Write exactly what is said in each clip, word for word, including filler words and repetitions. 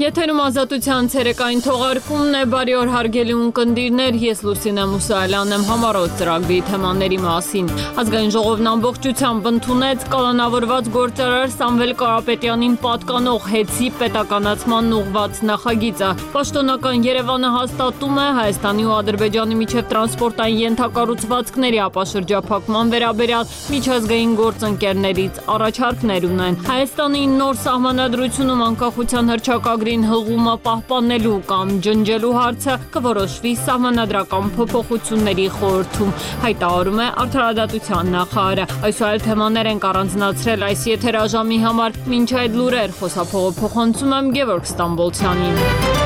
Եթերում ազատության ցերեկային թողարկումն է, բարի օր հարգելի ունկնդիրներ, ես Լուսինե Մուսայելյանն եմ, համառոտ ծրագրի թեմաների մասին։ Ազգային ժողովն ամբողջությամբ ընդունեց կալանավորված գործարար Սամվել Կարապետյանին պատկանող հեծի պետականացման ուղղված նախագիծը։ Պաշտոնական Երևանը հաստատում է Հայաստանի ու Ադրբեջանի միջև տրանսպորտային ենթակառուցվածքների ապաշրջափակման վերաբերյալ միջազգային գործընկերներից առաջարկներ ունեն։ Հայաստանի նոր սահմանադրությունում անկախության հռչակագրին հղումը պահպանելու կամ ջնջելու հարցը կորոշվի սահմանադրական փոփոխությունների խորհրդում, հայտարարում է Արդարադատության նախարարը։ Այսօր թեմաներ ենք առանձնացրել այս եթերաժամի համար։ Մինչ այդ լուրեր խոսափողը փոխանցում եմ Գևորգ Ստամբոլցյանին։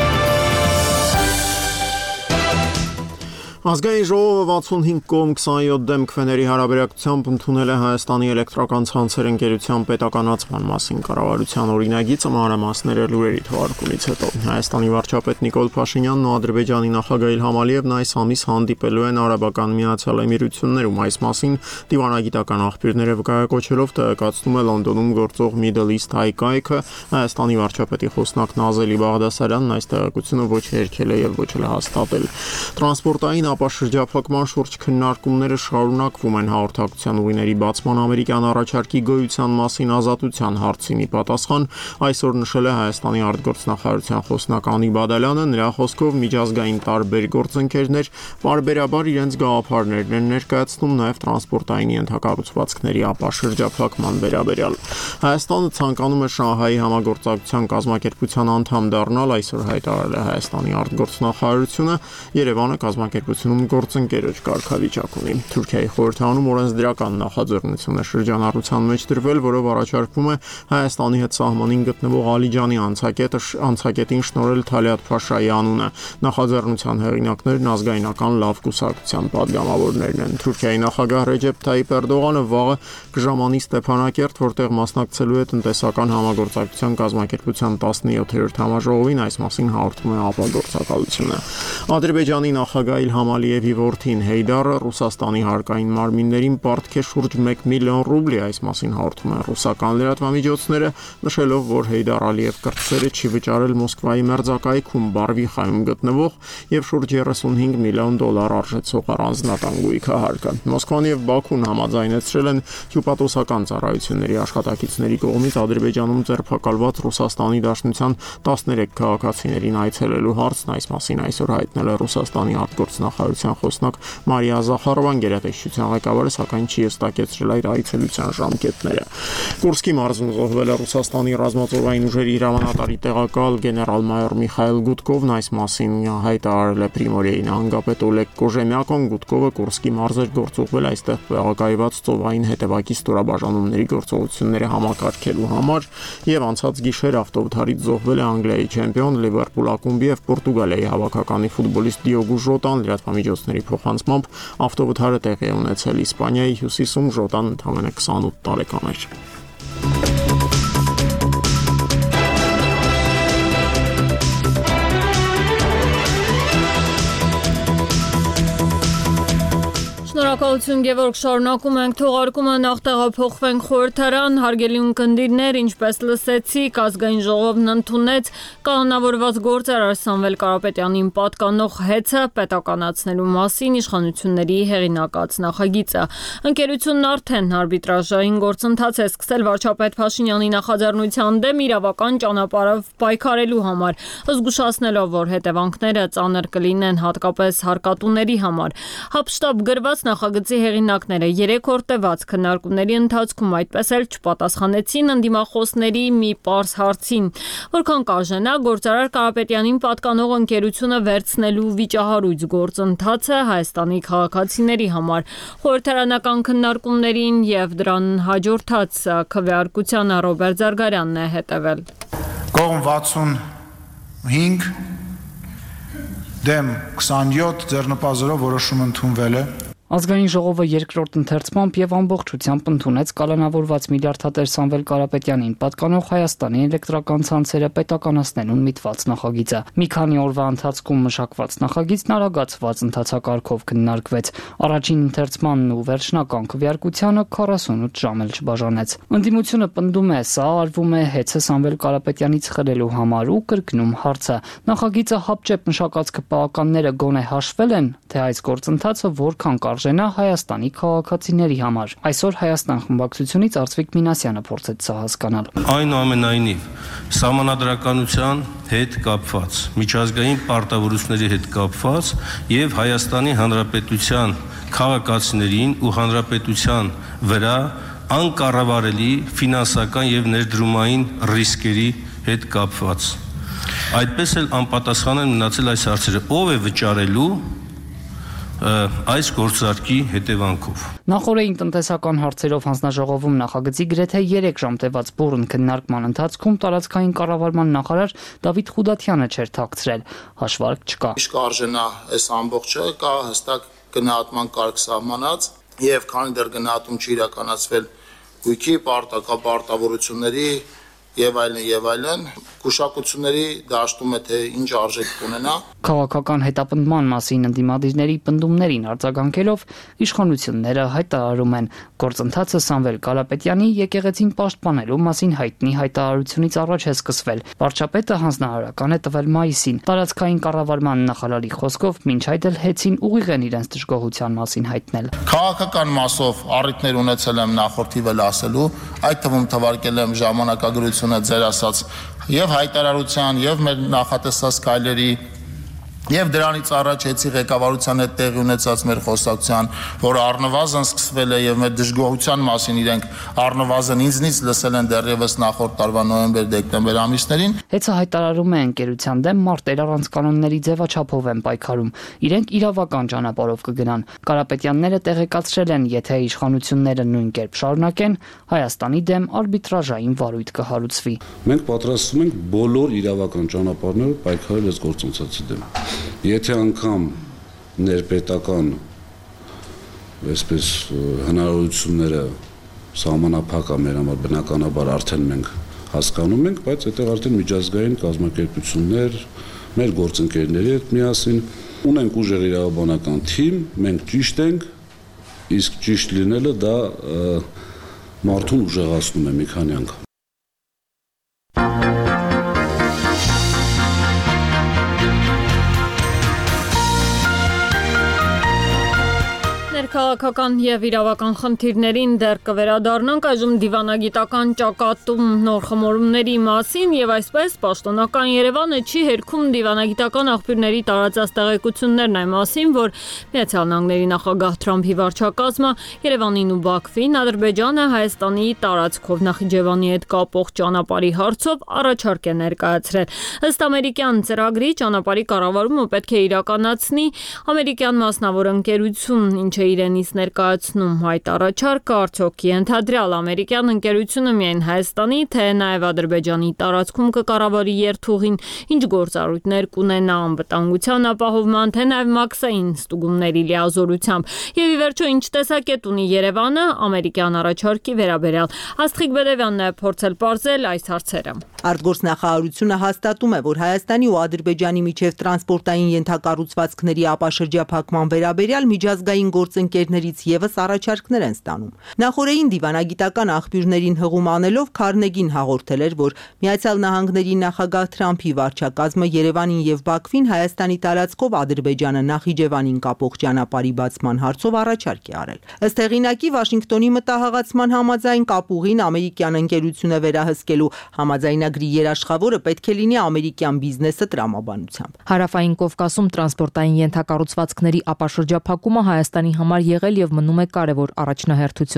Ազգային ժողովը վաթսունհինգ կողմ քսանյոթ դեմ քվեների հարաբերակցությամբ ընդունել է Հայաստանի էլեկտրական ցանցեր ընկերության պետականացման մասին կառավարության օրինագիծը մանրամասները լուրերի թողարկումից հետո։ Հայաստանի վարչապետ Նիկոլ Փաշինյանն ու Ադրբեջանի նախագահ Իլհամ Ալիևն այս ամիս հանդիպելու են Արաբական Միացյալ Էմիրություններում։ Այս մասին դիվանագիտական աղբյուրները վկայակոչելով տեղեկացնում է Լոնդոնում գործող Middle East High կայքը։ Հայաստանի վարչապետի խոսնակ Նազելի Բաղդասարյանն այս տեղեկությունը ոչ երգել է եւ ոչ էլ հաստատել։ Տրանսպորտային ապաշրջափակման շուրջ քննարկումները շարունակվում են հաղորդակցության ուղիների բացման ամերիկյան առաջարկի գոյության մասին ազատության հարցին ի պատասխան այսօր նշել է Հայաստանի արտգործնախարարության խոսնակ Անի Բադալյանը, նրա խոսքով միջազգային տարբեր գործընկերներ պարբերաբար իրենց գաղափարներն են ներկայացնում նաև տրանսպորտային ենթակառուցվածքների ապաշրջափակման վերաբերյալ։ Հայաստանը ցանկանում է Շանհայի համագործակցության կազմակերպության անդամ դառնալ, այսօր հայտարարել է Հայաստանի արտգործնախարարությունը, Երևանը կազմակերպությունում գործընկերոջ կարգավիճակ ունի։ Թուրքիայի խորհրդարանում օրենսդրական նախաձեռնություն է շրջանառության մեջ դրվել, որով առաջարկվում է Հայաստանի հետ սահմանին գտնվող Ալիջանի անցակետը անցակետին շնորհել Թալիաթ Փաշայի անունը։ Նախաձեռնության հեղինակներն ազգայնական լավ կուսակցության падգամավորներն են։ Թուրքիայի նախագահ Ռեջեփ Թայիփ Էրդողանը վաղը կժամանի Ստեփանակերտ, որտեղ մասնակցելու է տնտեսական համագործակցության կազմակերպության տասնյոթերորդ համաժողովին, այս մասին հաղորդում է ապագործակալությունը։ Ադրբեջանի նախագահ Իլհամ Ալիևի որդին Հեյդարը Ռուսաստանի հարկային մարմիններին պարտք է շուրջ մեկ միլիոն ռուբլի, այս մասին հաղորդում են ռուսական լրատվամիջոցները, նշելով, որ Հեյդար Ալիև կրտսերը չի վճարել Մոսկվայի մերձակայքում Բարվիխայում գտնվող եւ շուրջ երեսունհինգ միլիոն դոլար արժեցող առանձնական գույքահարկը։ Մոսկվան եւ Բաքուն համաձայնեցրել են հյուպատոսական ծառայությունների աշխատակիցների կողմից Ադրբեջանում ձերբակալված Ռուսաստանի Դաշնության տասներեք քաղաքացիներին այցելելու հարցն, այս մասին այսօր հայտնել է Ռուսաստանի արտգործնախարարության խոսնակ Մարիա Զախարովան, գերատեսչության ղեկավարը սակայն չի հստակեցրել այդ այցելության ժամկետները։ Կուրսկի մարզում զոհվել է Ռուսաստանի ռազմածովային ուժերի հրամանատարի տեղակալ գեներալ-մայոր Միխայել Գուտկովն, այս մասին հայտարարել է Պրիմորիայի նահանգապետ Օլեգ Կոժեմյակոն։ Գուտկովը Կուրսկի մարզեր գործուղվել այստեղ տեղակայված ծովային հետևակի ստորաբաժանումների գործողությունները համակարգելու համար եւ անցած գիշեր ավտովթարից զոհվել է Անգլիայի չեմպիոն Լիվերպուլ ակումբի եւ Պորտուգալիայի հավաքականի ֆուտբոլիստ Դիոգո Ժոտան, լրատվամիջոցների փոխանցմամբ ավտովթարը տեղի է ունեցել Իսպանիայի հյուսիսում, Ժոտան ընդամենը քսանութ տարեկան էր։ Շնորհակալություն Գևորգ, շարունակում ենք թողարկումը, նախ տեղափոխվենք խորհրդարան, հարգելի ունկնդիրներ, ինչպես լսեցիք, ազգային ժողովն ընդունեց կանոնավորված գործարար Սամվել Կարապետյանին պատկանող հեծը պետականացնելու մասին իշխանությունների հեղինակած նախագիծը։ Ընկերությունն արդեն արբիտրաժային գործընթաց է սկսել վարչապետ Փաշինյանի նախաձեռնության դեմ իրավական ճանապարհով պայքարելու համար, զգուշացնելով, որ հետևանքները ծանր կլինեն հատկապես հարկատուների համար։ Հապշտապ գրված նախագծի հեղինակները երեք օր տևած քննարկումների ընթացքում այդպես էլ չպատասխանեցին ընդդիմախոսների մի պարզ հարցին, որքան կարժենա գործարար Կարապետյանին պատկանող ընկերությունը վերցնելու վիճահարույց գործընթացը Հայաստանի քաղաքացիների համար։ Խորհրդարանական քննարկումներին եւ դրան հաջորդած քվեարկությանը Ռոբերտ Զարգարյանն է հետևել։ Կողմ վաթսունհինգ դեմ քսանյոթ ձեռնպազերով որոշում ընդունվել է։ Ազգային ժողովը երկրորդ ընթերցմամբ եւ ամբողջությամբ ընդունեց կալանավորված միլիարդատեր Սամվել Կարապետյանին պատկանող Հայաստանի էլեկտրական ցանցերը պետականացնելուն միտված նախագիծը։ Մի քանի օրվա ընթացքում մշակված նախագիծն արագացված ընթացակարգով քննարկվեց։ Առաջին ընթերցմանն ու վերջնական քվեարկությանը քառասունութ ժամ էլ չբաժանեց։ Ընդդիմությունը պնդում է, սա արվում է հեծը Սամվել Կարապետյանից խլելու համար ու կրկնում հարցը։ Նախագիծը հապճեպ մշակած քպականները գոնե հաշվել են, թե այս գործընթացը որքան կարժենա Հայաստանի քաղաքացիների համար։ Այսօր Հայաստան խմբակցությունից Արծվիկ Մինասյանը փորձեց սա հասկանալ։ Այնուամենայնիվ, սահմանադրականության հետ կապված, միջազգային պարտավորությունների հետ կապված եւ Հայաստանի Հանրապետության քաղաքացիներին ու հանրապետության վրա անկառավարելի ֆինանսական եւ ներդրումային ռիսկերի հետ կապված։ Այդպես էլ անպատասխան են մնացել այս հարցերը։ Ով է վճարելու այս գործարքի հետևանքով։ Նախորդին տնտեսական հարցերով հանձնաժողովում նախագծի գրեթե երեք ժամ տևած բուռն քննարկման ընթացքում տարածքային կառավարման նախարար Դավիթ Խուդաթյանը չէր թաքցրել, հաշվարկ չկա։ Իսկ արժենա այս ամբողջը կա հստակ գնահատման կարգ սահմանած եւ քանի դեռ գնահատում չի իրականացվել գույքի պարտավորությունների եւ այլն եւ այլն կուշակությունների դաշտում է թե ինչ արժեք կունենա։ Քաղաքական հետապնդման մասին ընդդիմադիրների պնդումներին արձագանքելով իշխանությունները հայտարարում են գործընթացը Սամվել Կարապետյանի եկեղեցին պաշտպանելու մասին հայտնի հայտարարությունից առաջ է սկսվել։ Վարչապետը հանձնարարական է տվել մայիսին։ Տարածքային կառավարման նախարարի խոսքով մինչ այդ էլ հեծին ուղիղ են իրենց դժգոհության մասին հայտնել։ Քաղաքական մասով առիթներ ունեցել եմ նախորդիվ էլ ասելու, այդ թվում թվարկել եմ ժամանակագրությունը ձեր ասած եւ հայտարարության եւ մեր նախատեսած քայլերի եւ դրանից առաջ էցի ղեկավարության հետ տեղի ունեցած մեր խոսակցության, որը առնվազն սկսվել է եւ մեր դժգոհության մասին իրենք առնվազն ինձնից լսել են դեռևս նախորդ տարվա նոյեմբեր-դեկտեմբեր ամիսներին։ Հեծը հայտարարում է ընկերության դեմ մարտեր առանց կանոնների ձևաչափով են պայքարում։ Իրենք իրավական ճանապարհով կգնան։ Կարապետյանները տեղեկացրել են, եթե իշխանությունները նույն կերպ շարունակեն, Հայաստանի դեմ արբիտրաժային վարույթ կհարուցվի։ Մենք պատրաստվում ենք բոլոր իրավական ճանապարհներով պայքարել այս գործընթացի դեմ։ Եթե անգամ ներպետական այսպես հնարավորությունները սահմանափակ է մեր համար բնականաբար արդեն մենք հասկանում ենք, բայց այդտեղ արդեն միջազգային կազմակերպություններ, մեր գործընկերների հետ միասին ունենք ուժեղ իրավաբանական թիմ, մենք ճիշտ ենք, իսկ ճիշտ լինելը դա մարդուն ուժեղացնում է մի քանի անգամ։ Քաղաքական եւ իրավական խնդիրներին դեռ կվերադառնանք այժմ դիվանագիտական ճակատում նոր խմորումների մասին եւ այսպես պաշտոնական Երևանը չի հերքում դիվանագիտական աղբյուրների տարածած տեղեկություններն այն մասին, որ Միացյալ Նահանգների նախագահ Թրամփի վարչակազմը Երևանին ու Բաքվին Ադրբեջանը Հայաստանի տարածքով Նախիջևանի հետ կապող ճանապարհի հարցով առաջարկ է ներկայացրել։ Ըստ ամերիկյան ծրագրի ճանապարհի կառավարումը պետք է իրականացնի ամերիկյան մասնավոր ընկերություն, ինչը իրենից ներկայացնում այդ առաջարկը արդյոք ենթադրյալ ամերիկյան ընկերությունը միայն Հայաստանի, թե նաև Ադրբեջանի տարածքում կկառավարի երթուղին, ինչ գործառույթներ կունենա անվտանգության ապահովման, թե նաև մաքսային ստուգումների լիազորությամբ։ Եվ ի վերջո ինչ տեսակետ ունի Երևանը ամերիկյան առաջարկի վերաբերյալ։ Աստղիկ Բերևյանն է փորձել պարզել այս հարցերը։ Արտգործնախարարությունը հաստատում է, որ Հայաստանի ու Ադրբեջանի միջև տրանսպորտային ենթակառուցվածքների ապաշրջափակման վերաբերյալ միջազգային գործընկերներից եւս առաջարկներ են ստանում։ Նախորդին դիվանագիտական աղբյուրներին հղում անելով Քարնեգին հաղորդել էր, որ Միացյալ Նահանգների նախագահ Թրամփի վարչակազմը Երևանին եւ Բաքվին Հայաստանի տարածքով Ադրբեջանը Նախիջևանին կապող ճանապարհի բացման հարցով առաջարկ է արել։ Ըստ հեղինակի Վաշինգտոնի մտահղացման համաձայն կապուղին ամերիկյան ընկերությունը վերահսկելու համաձայնագրի երաշխավորը պետք է լինի ամերիկյան բիզնեսը տրամաբանությամբ։ Հարավային Կովկասում տրանսպորտային ենթակառուցվածքների ապաշրջափակումը Հայաստանի համար եղել եւ մնում է կարևոր առաջնահերթություն։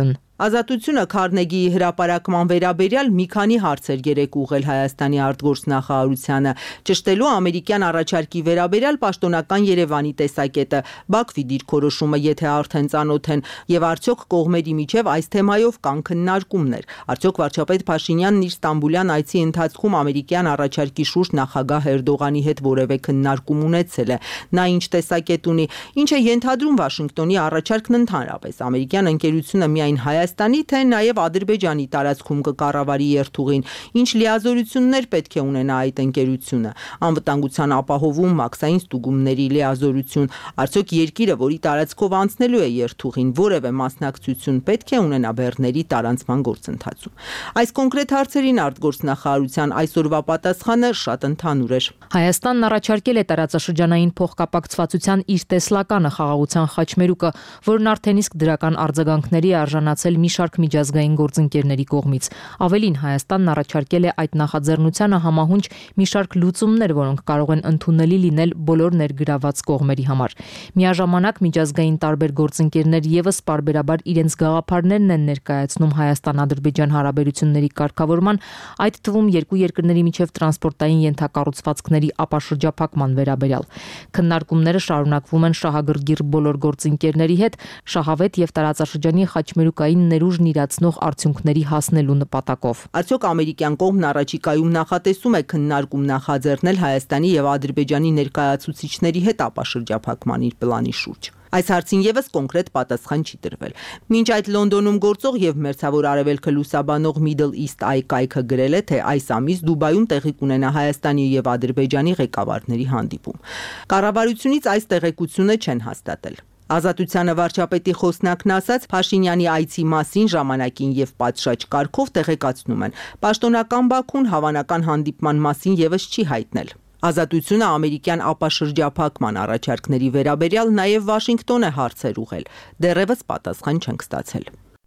Ազատությունը Քարնեգիի հրապարակման վերաբերյալ մի քանի հարցեր երեք ուղղել Հայաստանի արտգործնախարարությանը, ճշտելու ամերիկյան առաջարկի վերաբերյալ պաշտոնական Երևանի տեսակետը, Բաքվի դիրքորոշումը, եթե արդեն ծանոթ են, եւ արդյոք կողմերի միջև այս թեմայով կան քննարկումներ։ Արդյոք վարչապետ Փաշինյանն իր Ստամբուլյան այցի ընթացքում ամերիկյան առաջարկի շուրջ նախագահ Էրդողանի հետ որևէ քննարկում ունեցել է։ Նա ինչ տեսակետ ունի, ինչ է ենթադրում Վաշինգտոնի առաջարկն ընդհանրապես։ Ամերիկյան ընկերությունը միայն Հայաստանի, թե նաև Ադրբեջանի տարածքում կկառավարի երթուղին, ինչ լիազորություններ պետք է ունենա այդ ընկերությունը, անվտանգության ապահովում, մաքսային ստուգումների լիազորություն, արդյոք երկիրը, որի տարածքով անցնելու է երթուղին, որևէ մասնակցություն պետք է ունենա բեռների տարանցման գործընթացում։ Այս կոնկրետ հարցերին արտգործնախարարության այսօրվա պատասխանը շատ ընդհանուր էր։ Հայաստանն առաջարկել է տարածաշրջանային փոխկապակցվածության իր տեսլականը խաղաղության խաչմերուկը, որն արդեն իսկ դրական արձագանքների է արժանացել մի շարք միջազգային գործընկերների կողմից։ Ավելին, Հայաստանն առաջարկել է այդ նախաձեռնությանը համահունչ մի շարք լուծումներ, որոնք կարող են ընդունելի լինել բոլոր ներգրաված կողմերի համար։ Միաժամանակ միջազգային տարբեր գործընկերներ եւս պարբերաբար իրենց գաղափարներն են ներկայացնում Հայաստան-Ադրբեջան հարաբերությունների կարգավորման, այդ թվում երկու երկրների միջև տրանսպորտային ենթակառուցվածքների ապաշրջափակման վերաբերյալ։ Քննարկումները շարունակվում են շահագրգիռ բոլոր գործընկերների հետ, շահավետ եւ տարածաշրջանի խաչմերուկային ներուժն իրացնող արդյունքների հասնելու նպատակով։ Արդյոք ամերիկյան կողմն առաջիկայում նախատեսում է քննարկում նախաձեռնել Հայաստանի եւ Ադրբեջանի ներկայացուցիչների հետ ապաշրջափակման իր պլանի շուրջ։ Այս հարցին եւս կոնկրետ պատասխան չի տրվել։ Մինչ այդ Լոնդոնում գործող եւ Մերձավոր Արևելքը լուսաբանող Middle East Eye կայքը գրել է, թե այս ամիս Դուբայում տեղի կունենա Հայաստանի եւ Ադրբեջանի ղեկավարների հանդիպում։ Կառավարությունից այս տեղեկությունը չեն հաստատել։ Ազատությանը վարչապետի խոսնակն ասաց, Փաշինյանի այցի մասին ժամանակին եւ պատշաճ կարգով տեղեկացնում են։ Պաշտոնական Բաքուն հավանական հանդիպման մասին եւս չի հայտնել։ Ազատությունը ամերիկյան ապաշրջափակման առաջարկների վերաբերյալ նաև Վաշինգտոն է հարցեր ուղղել։ Դեռևս պատասխան չենք ստացել։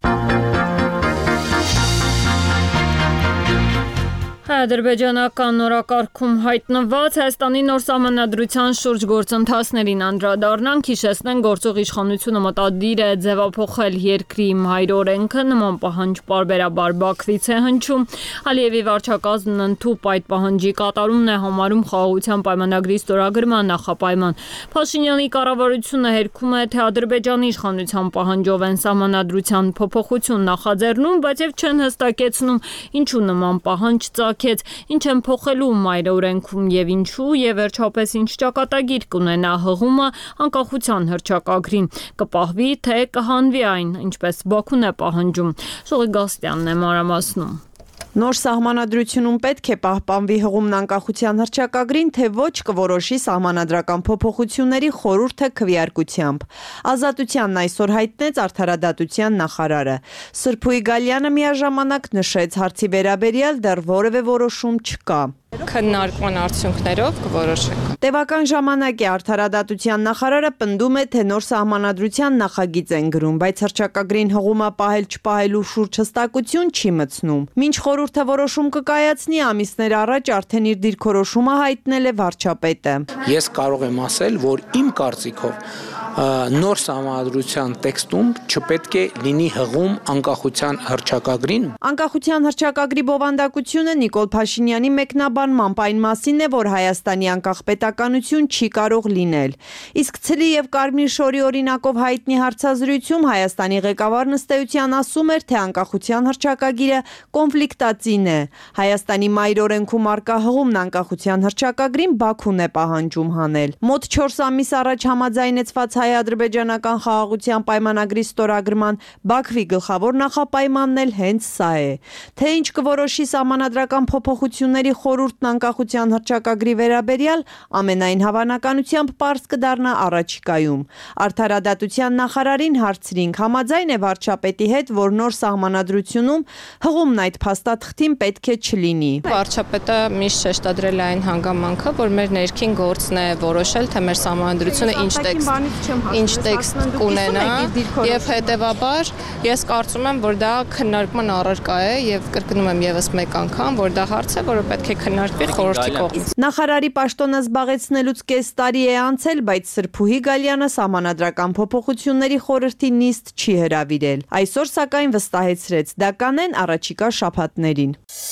Ադրբեջանական նորակարգում հայտնված Հայաստանի նոր սահմանադրության շուրջ գործընթացներին անդրադառնանք, հիշեցնենք, գործող իշխանությունը մտադիր է ձևափոխել երկրի մայրօրենքը, նման պահանջ պարբերաբար Բաքվից է հնչում։ Ալիևի վարչակազմն ընդհուպ այդ պահանջի կատարումն է համարում խաղաղության պայմանագրի ստորագրման նախապայման։ Փաշինյանի կառավարությունը հերքում է, թե Ադրբեջանի իշխանության պահանջով են սահմանադրության փոփոխություն նախաձեռնում, բայց եւ չեն հստակեցնում, ինչու նման պահանջ ծագեց, ինչ են փոխելու մայրօրենքում եւ ինչու, եւ վերջապես ինչ ճակատագիր կունենա հղումը անկախության հռչակագրին, կպահվի թե կհանվի այն, ինչպես Բաքուն է պահանջում։ Շողի Գաստյանն է մանրամասնում։ Նոր սահմանադրությունում պետք է պահպանվի հղումն անկախության հռչակագրին, թե ոչ կորոշի սահմանադրական փոփոխությունների խորհուրդը քվեարկությամբ։ Ազատությանն այսօր հայտնեց արդարադատության նախարարը։ Սրփուի Գալյանը միաժամանակ նշեց, հարցի վերաբերյալ դեռ որևէ որոշում չկա։ Քննարկման արդյունքներով կորոշենք։ Տևական ժամանակ է արդարադատության նախարարը պնդում է, թե նոր սահմանադրության նախագիծ են գրում, բայց հռչակագրին հղումը պահել չպահելու շուրջ հստակություն չի մտցնում։ Մինչ խորհուրդը որոշում կկայացնի, ամիսներ առաջ արդեն իր դիրքորոշումը հայտնել է վարչապետը։ Ես կարող եմ ասել, որ իմ կարծիքով նոր սահմանադրության տեքստում չպետք է լինի հղում անկախության հռչակագրին։ Անկախության հռչակագրի բովանդակությունը Նիկոլ Փաշինյանի մեկնաբանմամբ այն մասին է, որ Հայաստանի անկախ պետականություն չի կարող լինել։ Իսկ ցլի եւ կարմիր շորի օրինակով հայտնի հարցազրույցում Հայաստանի ղեկավարն ըստ էության ասում էր, թե անկախության հռչակագիրը կոնֆլիկտածին է։ Հայաստանի մայրօրենքում արկա հղումն անկախության հռչակագրին Բաքուն է պահանջում հանել։ Մոտ չորս ամիս առաջ համաձայնեցված հայ-ադրբեջանական խաղաղության պայմանագրի ստորագրման Բաքվի գլխավոր նախապայմանն էլ հենց սա է։ Թե ինչ կորոշի սահմանադրական փոփոխությունների խորհուրդն անկախության հռչակագրի վերաբերյալ, ամենայն հավանականությամբ պարզ կդառնա առաջիկայում։ Արդարադատության նախարարին հարցրինք, համաձայն է վարչապետի հետ, որ նոր սահմանադրությունում հղումն այդ փաստաթղթին պետք է չլինի։ Վարչապետը միշտ շեշտադրել է այն հանգամանքը, որ մեր ներքին գործն է որոշել, թե մեր սահմանադրությունը ինչ տեքստ ինչ տեքստ կունենա եւ հետեւաբար ես կարծում եմ, որ դա քննարկման առարկա է եւ կրկնում եմ եւս մեկ անգամ, որ դա հարց է, որը պետք է քննարկվի խորհրդի կողմից։ Նախարարի պաշտոնը զբաղեցնելուց կես տարի է անցել, բայց Սրփուհի Գալյանը սահմանադրական փոփոխությունների խորհրդի նիստ չի հրավիրել։ Այսօր սակայն վստահեցրեց, դա կանեն առաջիկա շաբաթներին։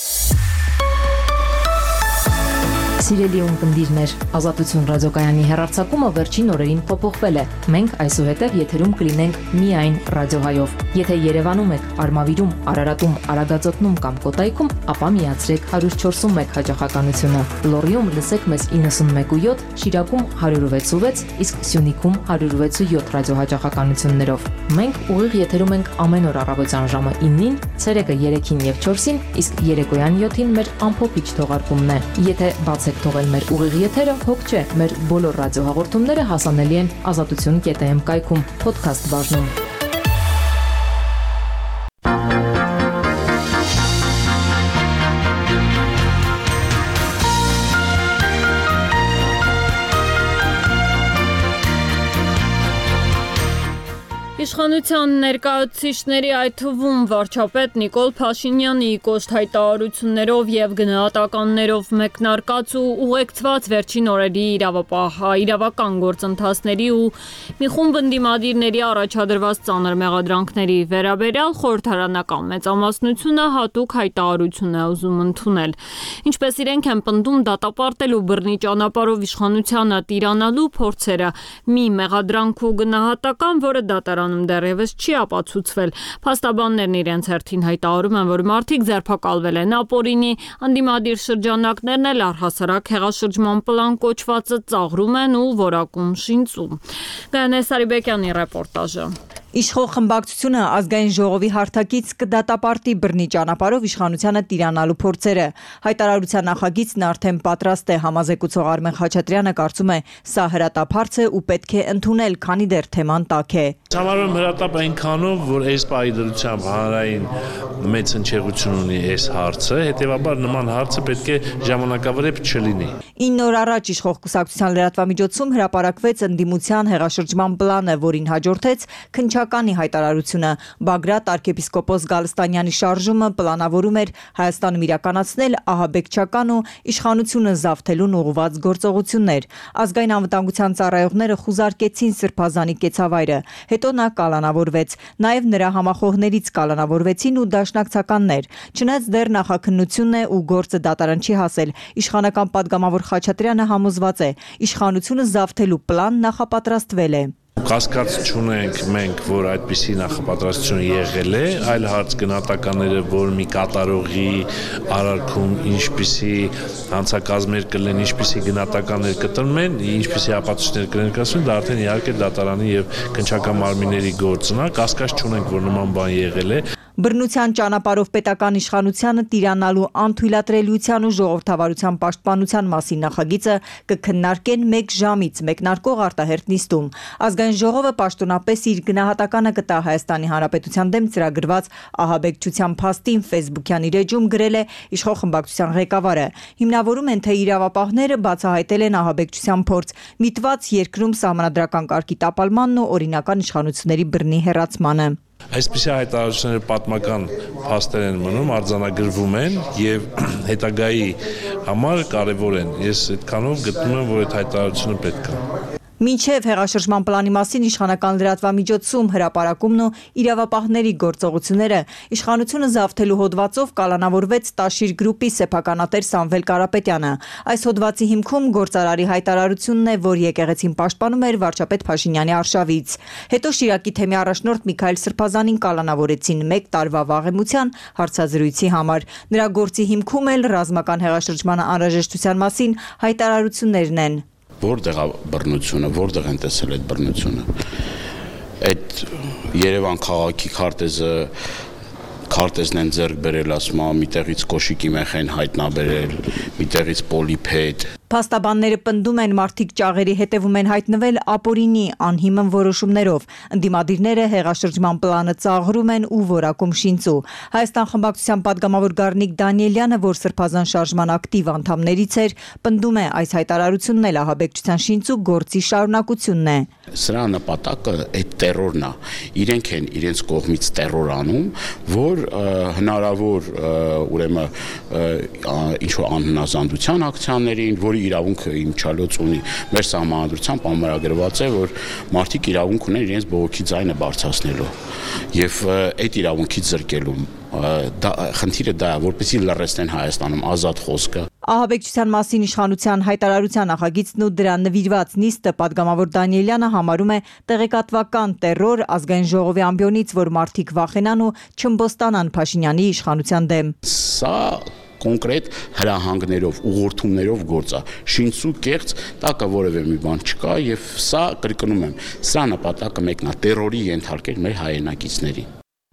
Սիրելի ունկնդիրներ, Ազատություն ռադիոկայանի հեռարձակումը վերջին օրերին փոփոխվել է։ Մենք այսուհետև եթերում կլինենք միայն ռադիոհայով։ Եթե Երևանում եք, Արմավիրում, Արարատում, Արագածոտնում կամ Կոտայքում, ապա միացրեք one oh four one հաջողականությունը։ Լոռիում լսեք մեզ ninety-one point seven, Շիրակում one oh six point six, իսկ Սյունիքում one oh six point seven ռադիոհաջողականություններով։ Մենք ուղիղ եթերում ենք ամեն օր առավոտյան ժամը nine-ին, ցերեկը three-ին եւ four-ին, իսկ երեկոյան seven-ին մեր ամփոփիչ թողարկումն է։ Եթե բացեք թողել մեր ուղիղ եթերը, հոգ չէ, մեր բոլոր ռադիոհաղորդումները հասանելի են ազատություն կետ am կայքում, podcast բաժնում։ Իշխանության ներկայացուցիչների, այդ թվում վարչապետ Նիկոլ Փաշինյանի կոշտ հայտարարություններով եւ գնահատականներով մեկնարկած ու ուղեկցված վերջին օրերի իրավական գործընթացների ու մի խումբ ընդդիմադիրների առաջադրված ծանր մեղադրանքների վերաբերյալ խորհրդարանական մեծամասնությունը հատուկ հայտարարություն է ուզում ընդունել։ Ինչպես իրենք են պնդում, դատապարտելու բռնի ճանապարհով իշխանությանը տիրանալու փորձերը մի մեղադրանք ու գնահատական, որը դատարան դեռևս չի ապացուցվել։ Փաստաբաններն իրենց հերթին հայտարարում են, որ մարդիկ ձերբակալվել են ապօրինի, ընդդիմադիր շրջանակներն էլ առհասարակ հեղաշրջման պլան կոչվածը ծաղրում են ու որակում շինծում։ Գայանե Սարիբեկյանի ռեպորտաժը։ Իշխող խմբակցությունը ազգային ժողովի հարթակից կդատապարտի բռնի ճանապարհով իշխանությանը տիրանալու փորձերը։ Հայտարարության նախագիծն արդեն պատրաստ է, համազեկուցող Արմեն Խաչատրյանը կարծում է, սա հրատապ հարց է ու պետք է ընդունել, քանի դեռ թեման տաք է։ Համարում հրատապ այնքանով, որ այս պայդրությամբ հանրային մեծ հնչեղություն ունի այս հարցը, հետևաբար նման հարցը պետք է ժամանակավրեպ չլինի։ ինը օր առաջ իշխող կուսակցության լրատվամիջոցում հրապարակվեց ընդդիմության հեղաշրջման պլանը, որին հաջորդեց քննչականի հայտարարությունը։ Բագրատ arczepiskopos Գալստանյանի շարժումը պլանավորում էր Հայաստանում իրականացնել ահաբեկչական ու իշխանությունը զավթելուն ուղղված գործողություններ։ Ազգային անվտանգության ծառայողները խուզարկեցին Սրբազանի կեցավայրը, հետո նա կալանավորվեց։ Նաև նրա համախոհներից կալանավորվեցին ու դաշնակցականներ։ Չնայած դեռ նախաքննությունն է ու գործը դատարան չի հասել, իշխանական падգամավոր Խաչատրյանը համոզված է, իշխանությունը զավթելու պլան նախապատրաստվել է։ Կասկած չունենք մենք, որ այդպիսի նախապատրաստություն եղել է, այլ հարց գնահատականները, որ մի կատարողի արարքում ինչպիսի հանցակազմեր կլինեն, ինչպիսի գնահատականներ կտրվում են, ինչպիսի ապացույցներ կներկայացվեն, դա արդեն իհարկե դատարանի եւ քննչական մարմինների գործն է, կասկած չունենք, որ նման բան եղել է։ Բռնության ճանապարհով պետական իշխանությանը տիրանալու անթույլատրելիության ու ժողովրդավարության պաշտպանության մասին նախագիծը կքննարկեն մեկ ժամից մեկնարկող արտահերթ նիստում։ Ազգային ժողովը պաշտոնապես իր գնահատականը կտա Հայաստանի Հանրապետության դեմ ծրագրված ահաբեկչության փաստին Facebook-յան իր էջում գրել է իշխող խմբակցության ղեկավարը։ Հիմնավորում են, թե իրավապահները բացահայտել են ահաբեկչության փորձ, միտված երկրում սահմանադրական կարգի տապալմանն ու օրինական իշխանությունների բռնի հեռացմանը։ Այսպիսի հայտարարությունները պատմական փաստեր են մնում, արձանագրվում են եւ հետագայի համար կարեւոր են։ Ես այդքանով գտնում եմ, որ այդ հայտարարությունը պետք է։ Մինչև հեղաշրջման պլանի մասին իշխանական լրատվամիջոցում հրապարակումն ու իրավապահների գործողությունները իշխանությունը զավթելու հոդվածով կալանավորվեց Տաշիր գրուպի սեփականատեր Սամվել Կարապետյանը։ Այս հոդվածի հիմքում գործարարի հայտարարությունն է, որ եկեղեցին պաշտպանում էր վարչապետ Փաշինյանի արշավից։ Հետո Շիրակի թեմի առաջնորդ Միքայել Սրբազանին կալանավորեցին մեկ տարվա վաղեմության հարցազրույցի համար։ Նրա գործի հիմքում էլ ռազմական հեղաշրջման անհրաժեշտության մասին հայտարարություններն են։ Որտեղ է բռնությունը, որտեղ են տեսել այդ բռնությունը։ Այդ Երևան քաղաքի քարտեզը քարտեզն են ձեռք բերել, ասում եմ, միտեղից կոշիկի մեխեն հայտնաբերել, միտեղից պոլիփեդ։ Փաստաբանները պնդում են, մարդիկ ճաղերի հետևում են հայտնվել ապօրինի անհիմն որոշումներով։ Ընդդիմադիրները հեղաշրջման պլանը ծաղրում են ու որակում շինծու։ Հայաստան խմբակցության պատգամավոր Գառնիկ Դանիելյանը, որ Սրբազան շարժման ակտիվ անդամներից էր, պնդում է, այս հայտարարությունն էլ ահաբեկչության շինծու գործի շարունակությունն է։ Սրա նպատակը այդ տերորն է։ Իրենք են իրենց կողմից տերոր անում, որ հնարավոր ուրեմն ինչ-որ անհնազանդության ակցիաներին, որի իրավունքը իմչալոց ունի մեր սահմանադրությամբ ամրագրված է, որ մարդիկ իրավունք ունեն իրենց բողոքի ձայնը բարձրացնելու եւ այդ իրավունքից զրկելու խնդիրը դա է, որպեսզի լռեցնեն Հայաստանում ազատ խոսքը։ Ահաբեկչության մասին իշխանության հայտարարության նախագիծն ու դրան նվիրված նիստը պատգամավոր Դանիելյանը համարում է տեղեկատվական տերոր ազգային ժողովի ամբիոնից, որ մարդիկ վախենան ու չըմբոստանան Փաշինյանի իշխանության դեմ։ Սա կոնկրետ հրահանգներով, ուղղորդումներով գործ է։ Շինծու կեղծ տակը որևէ մի բան չկա եւ սա կրկնում եմ, սա նպատակը մեկն է՝ տերորի ենթարկել մեր հայրենակիցներին։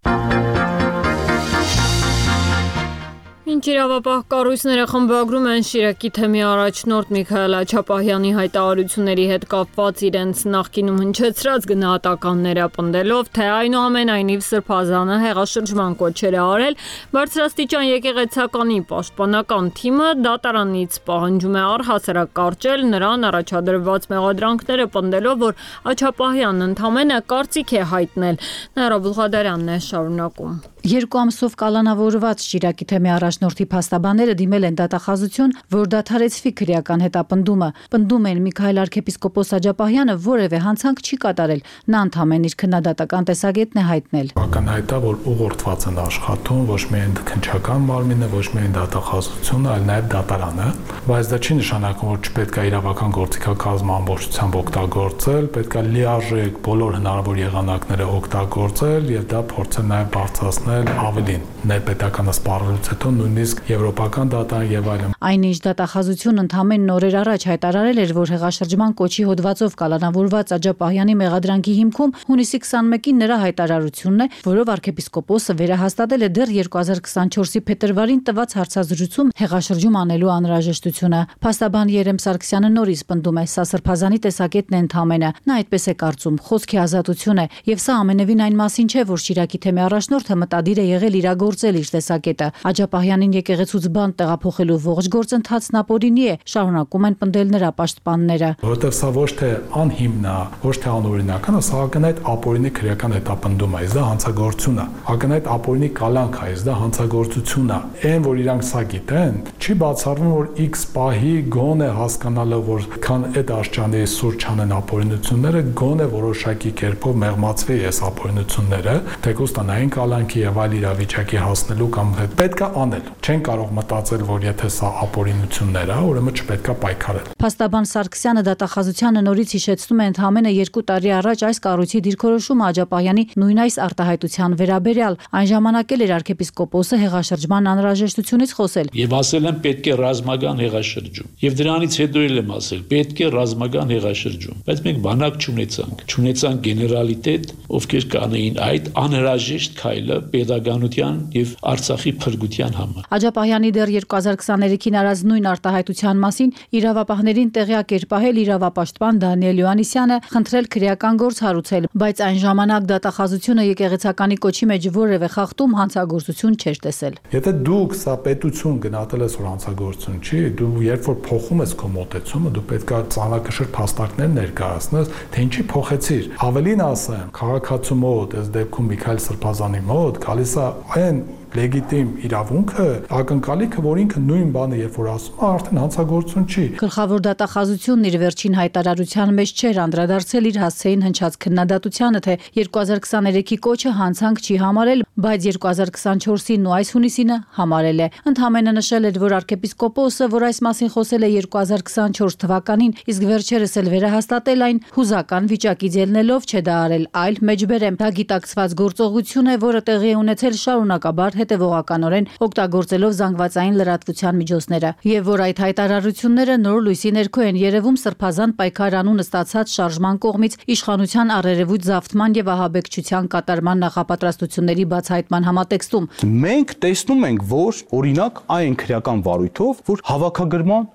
Ինչ իրավապահ կառույցները խմբագրում են Շիրակի թեմի առաջնորդ Միքայել Աչապահյանի հայտարարությունների հետ կապված իրենց նախկինում հնչեցրած գնահատականները պնդելով, թե այնուամենայնիվ Սրբազանը հեղաշրջման կոչեր է արել, բարձրաստիճան եկեղեցականի պաշտպանական թիմը դատարանից պահանջում է առհասարակ կարճել նրան առաջադրված մեղադրանքները, պնդելով, որ Աչապահյանն ընդամենը կարծիք է հայտնել։ Նաիրա Բուլղադարյանն է շարունակում։ Երկու ամսով կալանավորված Շիրակի թեմի առաջնորդի փաստաբանները դիմել են դատախազություն, որ դադարեցվի քրեական հետապնդումը։ Պնդում են Միքայել arczepiskopos Աջապահյանը որևէ հանցանք չի կատարել, նա ընդամենը իր քննադատական տեսակետն է հայտնել։ Ակնհայտ է, որ ուղղորդված են աշխատում ոչ միայն քննչական մարմինը, ոչ միայն դատախազությունը, այլ նաև դատարանը, բայց դա չի նշանակում, որ չպետք է իրավական գործիքակազմը ամբողջությամբ օգտագործել, պետք է լիարժեք բոլոր հնարավոր եղանակները օգտագործել եւ դա փորձել նաև բարձրացնել ավելին ներպետականը սպառելուց հետո նույնիսկ եվրոպական դատան եւ այլն։ Այնինչ դատախազությունը ընդամենը օրեր առաջ հայտարարել էր, որ հեղաշրջման կոչի հոդվածով կալանավորված Աջապահյանի մեղադրանքի հիմքում հունիսի քսաներկին նրա հայտարարությունն է, որով arczepiskopos-ը վերահաստատել է դեռ երկու հազար քսաներկուի փետրվարին տված հարցազրույցում հեղաշրջում անելու անհրաժեշտությունը։ Փաստաբան Երեմ Սարգսյանը նորից պնդում է, սա Սրբազանի տեսակետն է ընդամենը։ Նա այդպես է կարծում, խոսքի ազատություն է եւ սա ամենևին այն մասին չէ, որ Շիրակի թեմի առաջնորդը մտադիր է եղել իրագործել իր տեսակետը։ Աջապահյանին եկեղեցուց բանտ տեղափոխելու ողջ գործընթացն ապօրինի է, շարունակում են պնդել նրա պաշտպանները։ Որովհետև սա ոչ թե անհիմն է, ոչ թե անօրինական է, սա ակնհայտ ապօրինի քրեական հետապնդում է, դա հանցագործություն է։ Ակնհայտ ապօրինի կալանք է, դա հանցագործություն է։ Այն, որ իրանք սա գիտեն, չի բացառվում, որ X պահի գոնե հասկանալով, որ քան այդ աշճանի սուրճ անեն ապօրինությունները, գոնե որոշակի կերպով մեղմացվի այս ապօրինությունները, թեկուզ տնային կալանքի եւ այլ իրավիճակի հասնելու կամ պետք է անել։ Չեն կարող մտածել, որ եթե սա ապօրինություններ է, ուրեմն չպետք է պայքարել։ Փաստաբան Սարգսյանը դատախազությանը նորից հիշեցնում է ընդամենը երկու տարի առաջ այս կառույցի դիրքորոշումը Աջապահյանի նույն այս արտահայտության վերաբերյալ։ Այն ժամանակ էլ էր arczepiskopos-ը հեղաշրջման անհրաժեշտությունից խոսել։ Եվ ասել են պետք է ռազմական հեղաշրջում։ Եվ դրանից հետո էլ եմ ասել պետք է ռազմական հեղաշրջում։ Բայց մենք բանակ չունեցանք։ Չունեցանք գեներալիտետ, ովքեր կանեին այդ անհրաժեշտ քայլը pedagogian եւ Արցախի փրկության համար։ Աջապահյանի դեռ երկու հազար քսաներեքին արած նույն արտահայտության մասին իրավապահներին տեղյակ էր պահել իրավապաշտպան Դանիել Յոհաննիսյանը, խնդրել քրեական գործ հարուցել, բայց այն ժամանակ դատախազությունը եկեղեցականի կոչի մեջ որևէ խախտում հանցագործություն չէր տեսել։ Եթե դուք սա պետություն գնահատել ես, որ հանցագործություն չի, դու երբ որ փոխում ես քո մոտեցումը, դու պետք է ծանրակշիռ փաստարկներ ներկայացնես, թե ինչի փոխեցիր։ Ավելին ասեմ, քաղաքացու մոտ, այս դեպքում Միքայել Սրբազանի մոտ գալիս է այն լեգիտիմ իրավունքը, ակնկալիքը, որ ինքը նույն բանը երբ որ ասում է, արդեն հանցագործություն չի։ Գլխավոր դատախազությունն իր վերջին հայտարարության մեջ չէր անդրադարձել իր հասցեին հնչած քննադատությանը, թե երկու հազար քսաներեքի կոչը հանցանք չի համարել, բայց երկու հազար քսանչորսին ու այս հունիսինը համարել է։ Ընդհանրապես նշել էր, որ arczepiskopos-ը, որ այս մասին խոսել է երկու հազար քսանչորս թվականին, իսկ վերջերս էլ վերահաստատել այն, հուզական վիճակից ելնելով չէ դա արել, այլ մեջբերեմ։ Դա գիտակցված գործողություն է, որը տեղի է ունեցել շարունակաբար հետևողականորեն օգտագործելով զանգվածային լրատվության միջոցները, եւ որ այդ հայտարարությունները նոր լույսի ներքո են երևում Սրբազան պայքար անունը ստացած շարժման կողմից իշխանության առերևույթ զավթման եւ ահաբեկչության կատարման նախապատրաստությունների բացահայտման համատեքստում։ Մենք տեսնում ենք, որ օրինակ այն քրեական վարույթով, որ հավաքագրման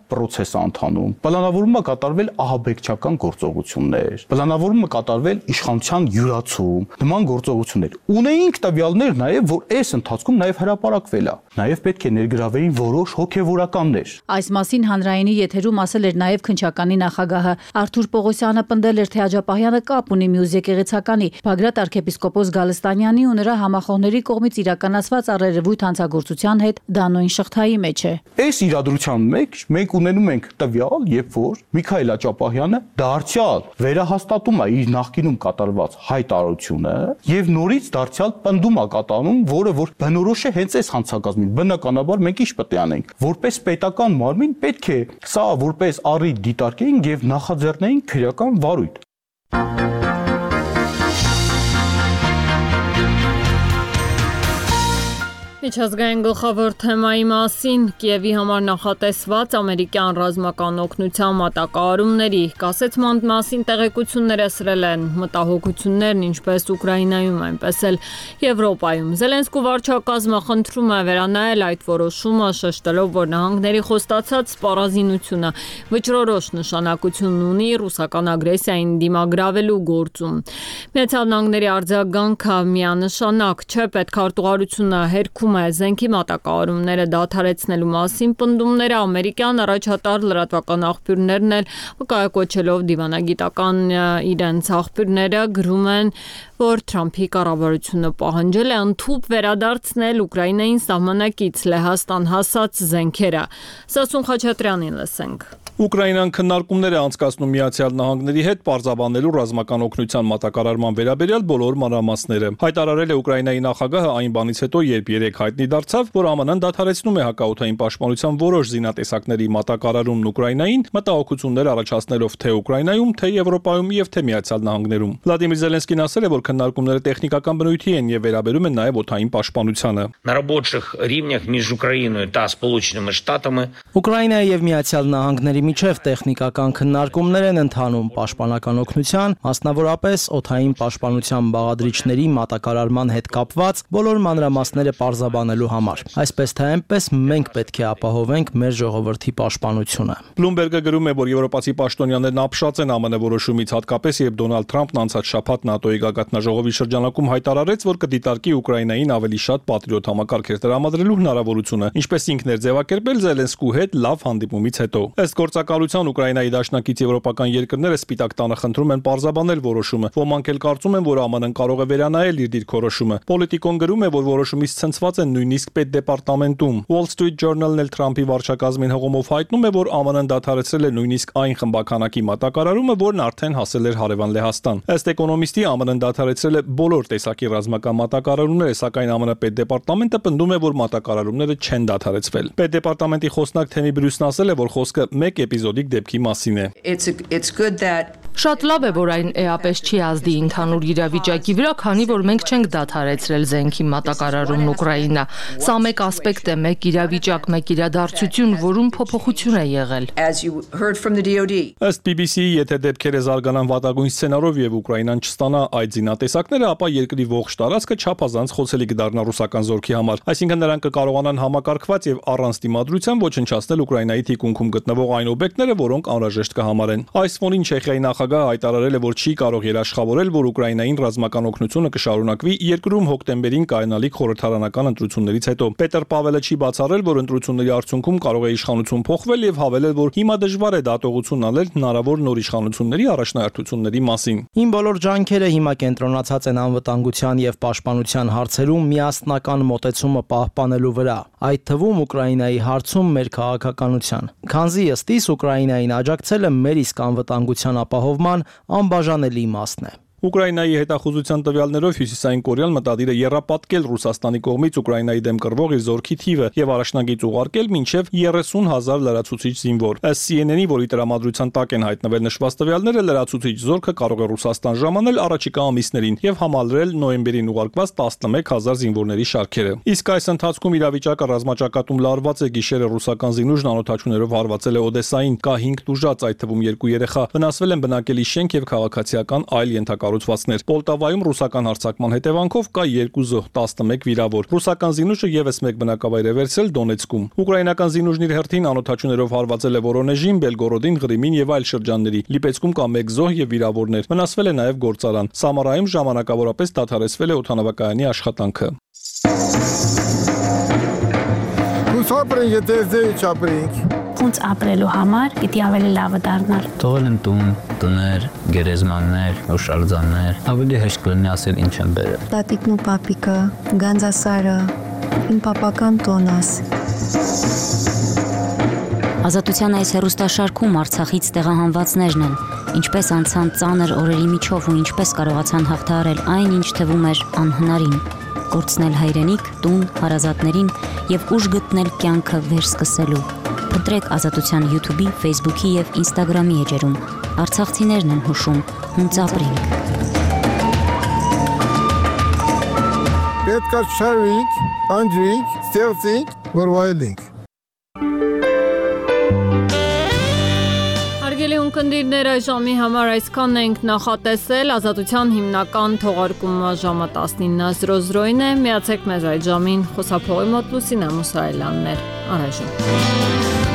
պրոցես ընթանում, պլանավորվում է կատարվել ահաբեկչական գործողություններ, պլանավորվում է կատարվել իշխանության յուրացում, նման գործողություններ։ Ունեինք տվյալներ նաև, որ այս ընթացքում նաև հրապարակվել է։ Նաև պետք է ներգրավեին որոշ հոգևորականներ։ Այս մասին հանրայինի եթերում ասել էր նաև քննչականի նախագահը Արթուր Պողոսյանը, պնդել էր, թե Աջափահյանը կապ ունի մյուս եկեղեցականի Բագրատ arczepiskopos Գալստանյանի ու նրա համախոհների կողմից իրականացված առերևույթ հանցագործության հետ դա նույն շղթայի մեջ է։ Այս իրադրության մեջ մենք ունենում ենք տվյալ, երբ որ Միքայել Աջափահյանը դարձյալ վերահաստատում է իր նախկինում կատարված հայտարարությունը եւ նորից դարձյալ պնդում է կատարում, որը որ բնորոշ է հենց այս հանցագազմին։ Բնականաբար մենք ինչ պետք է անենք, որպես պետական մարմին պետք է սա որպես առիթ դիտարկեինք եւ նախաձեռնեինք քրեական վարույթ։ Միջազգային գլխավոր թեմայի մասին Կիևի համար նախատեսված ամերիկյան ռազմական օգնության մատակարարումների կասեցման մասին տեղեկություններ ասրել են մտահոգություններն ինչպես Ուկրաինայում, այնպես էլ Եվրոպայում։ Զելենսկու վարչակազմը խնդրում է վերանայել այդ որոշումը, շեշտելով, որ նահանգների խոստացած սպառազինությունը վճռորոշ նշանակություն ունի ռուսական ագրեսիային դիմագրավելու գործում։ Միացյալ Նահանգների արձագանքը միանշանակ չէ, պետքարտուղարությունը հերքում զենքի մատակարարումները դադարեցնելու մասին պնդումները ամերիկյան առաջատար լրատվական աղբյուրներն էլ վկայակոչելով դիվանագիտական իրենց աղբյուրները գրում են, որ Թրամփի կառավարությունը պահանջել է ընդհուպ վերադարձնել Ուկրաինային սահմանակից Լեհաստան հասած զենքերը։ Սասուն Խաչատրյանին լսենք։ Ուկրաինան քննարկումներ է անցկացնում Միացյալ Նահանգների հետ պարզաբանելու ռազմական օգնության մատակարարման վերաբերյալ բոլոր մանրամասները։ Հայտարարել է Ուկրաինայի նախագահը այն բանից հետո, երբ երեկ հայտնի դարձավ, որ ԱՄՆ-ն դադարեցնում է հակաօդային պաշտպանության որոշ զինատեսակների մատակարարումն Ուկրաինային, մտահոգություններ առաջացնելով թե Ուկրաինայում, թե Եվրոպայում եւ թե Միացյալ Նահանգներում։ Վլադիմիր Զելենսկին ասել է, որ քննարկումները տեխնիկական բնույթի են եւ վերաբերում են նաեւ օդային պաշտպանությանը։ Ուկրաինայի եւ Միացյալ Նահանգների միջև տեխնիկական քննարկումներ են ընթանում պաշտպանական օգնության, մասնավորապես օդային պաշտպանության բաղադրիչների մատակարարման հետ կապված բոլոր մանրամասները պարզաբանելու համար։ Այսպես թե այնպես մենք պետք է ապահովենք մեր ժողովրդի պաշտպանությունը։ Բլումբերգը գրում է, որ եվրոպացի պաշտոնյաներն ապշած են ԱՄՆ որոշումից, հատկապես երբ Դոնալդ Թրամփն անցած շաբաթ ՆԱՏՕ-ի գագաթնաժողովի շրջանակում հայտարարեց, որ կդիտարկի Ուկրաինային ավելի շատ պատրիոտ համակարգեր տրամադրելու հնարավորությունը, ինչպես ինքն էր ձևակերպել Զելենսկու հետ լավ հանդիպումից հետո։ Ըստ գործակալության Ուկրաինայի դաշնակից եվրոպական երկրները Սպիտակ տանը խնդրում են պարզաբանել որոշումը։ Ոմանք էլ կարծում են, որ ԱՄՆ-ն կարող է վերանայել իր դիրքորոշումը։ Պոլիտիկոն գրում է, որ որոշումից ցնցված են նույնիսկ պետդեպարտամենտում։ Wall Street Journal-ն էլ Թրամփի վարչակազմին հողոմով հայտնում է, որ ԱՄՆ-ն դադարեցրել է նույնիսկ այն խմբականակի մատակարարումը, որն արդեն հասել էր հարևան Լեհաստան։ Ըստ էկոնոմիստի ԱՄՆ-ն դադարեցրել է բոլոր տեսակի ռազմական մատակարարումները, սակայն ԱՄՆ պետդեպարտամենտը պնդում է, որ մատակարարումները չեն դադարեցվել։ Պետդեպարտամենտի խոսնակ Թեմի Բրյուսն ասել է, որ խոսքը մեկ էպիզոդիկ դեպքի մասին է։ It's a, it's good that Շատ լավ է, որ այն էապես չի ազդի ընդհանուր իրավիճակի վրա, քանի որ մենք չենք դադարեցրել զենքի մատակարարումն Ուկրաինա։ Սա մեկ ասպեկտ է, մեկ իրավիճակ, մեկ իրադարձություն, որում փոփոխություն է եղել։ Ըստ B B C-ի, եթե դեպքերը զարգանան վատագույն սցենարով եւ Ուկրաինան չստանա այդ զինատեսակները, ապա երկրի ողջ տարածքը չափազանց խոցելի կդառնա ռուսական զորքի համար։ Այսինքն նրանք կկարողանան համակարգված եւ առանց դիմադրության ոչնչացնել Ուկրաինայի թիկունքում գտնվող այն օբյեկտները, որոնք անհրաժեշտ կհամարեն։ Այս ֆոնին Չեխիայի նախագահը հայտարարել է, որ չի կարող երաշխավորել, որ Ուկրաինային ռազմական օգնությունը կշարունակվի երկրում հոկտեմբերին կայանալիք խորհրդարանական ընտրություններից հետո։ Պետր Պավելը չի բացառել, որ ընտրությունների արդյունքում կարող է իշխանություն փոխվել եւ հավելել, որ հիմա դժվար է դատողություն անել հնարավոր նոր իշխանությունների առաջնահերթությունների մասին։ Իմ բոլոր ջանքերը հիմա կենտրոնացած են անվտանգության եւ պաշտպանության հարցերում միասնական մոտեցումը պահպանելու վրա, այդ թվում Ուկրաինայի հարցում մեր քաղաքականության։ Քանզի ըստիս Ուկրաինային աջակցելը մեր իսկ անվտանգության ապահովման անբաժանելի իմաստն է։ Ուկրաինայի հետախուզության տվյալներով Հյուսիսային Կորեան մտադիր է եռապատկել Ռուսաստանի կողմից Ուկրաինայի դեմ կռվող իր զորքի թիվը եւ առաջնագիծ ուղարկել մինչեւ երեսուն հազար լրացուցիչ զինվոր։ Ըստ C N N-ի, որի տրամադրության տակ են հայտնվել նշված տվյալները, լրացուցիչ զորքը կարող է Ռուսաստան ժամանել առաջիկա ամիսներին եւ համալրել նոյեմբերին ուղարկված տասնմեկ հազար զինվորների շարքերը։ Իսկ այս ընթացքում իրավիճակը ռազմաճակատում լարված է, գիշերը ռուսական զինուժն անօթաչուներով հարվածել է Օդեսային, կա հինգ տուժած, այդ թվում երկու երեխա, վնասվել են բնակելի շենք եւ քաղաքացիական այլ ենթակա հանքակառուցվածքներ։ Պոլտավայում ռուսական հարձակման հետևանքով կա երկու զոհ, տասնմեկ վիրավոր։ Ռուսական զինուժը եւս մեկ բնակավայր է վերցրել Դոնեցկում։ Ուկրաինական զինուժն իր հերթին անօթաչուներով հարվածել է Վորոնեժին, Բելգորոդին, Ղրիմին եւ այլ շրջանների։ Լիպեցկում կա մեկ զոհ եւ վիրավորներ։ Վնասվել է նաեւ գործարան։ Սամարայում ժամանակավորապես դադարեցվել է օդանավակայանի աշխատանքը։ Ապրենք, եթե ձեր չապրենք։ Ոնց ապրելու համար պիտի ավելի լավը դառնալ։ Թողել են տուն, տներ, գերեզմաններ, հուշարձաններ, ավելի հեշտ կլինի ասել ինչ են բերել։ Տատիկն ու պապիկը, Գանձասարը, իմ պապական տոնաս։ Ազատության այս հեռուստաշարքում Արցախից տեղահանվածներն են, ինչպես անցան ծանր օրերի միջով ու ինչպես կարողացան հաղթահարել այն, ինչ թվում էր անհնարին։ Կորցնել հայրենիք, տուն, հարազատներին եւ ուժ գտնել կյանքը վերսկսելու։ Փնտրեք Ազատության YouTube-ի, Facebook-ի եւ Instagram-ի էջերում։ Արցախցիներն են հուշում, հունց ապրենք։ Պետք է շարվենք, անջրենք, ստեղծենք, որ վայելենք։ Հարգելի ունկնդիրներ, այս ժամի համար այսքանն ենք նախատեսել։ Ազատության հիմնական թողարկումը ժամը տասնինը զրո զրոին է։ Միացեք մեզ այդ ժամին խոսափողի մոտ Լուսինե Մուսայելյանն էր։ Առայժմ։